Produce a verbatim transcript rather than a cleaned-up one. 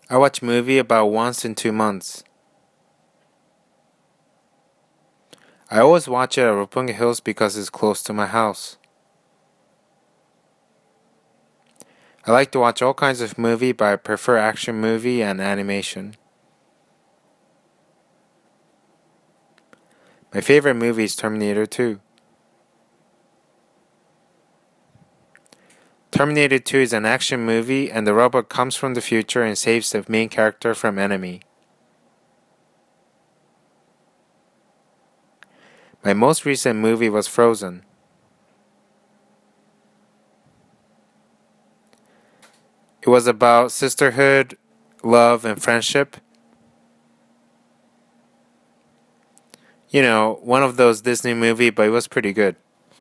I watch movie about once in two months. I always watch it at Roppongi Hills because it's close to my house. I like to watch all kinds of movie, but I prefer action movie and animation. My favorite movie is Terminator two. Terminator two is an action movie and the robot comes from the future and saves the main character from enemy. My most recent movie was Frozen. It was about sisterhood, love, and friendship. You know, one of those Disney movies, but it was pretty good.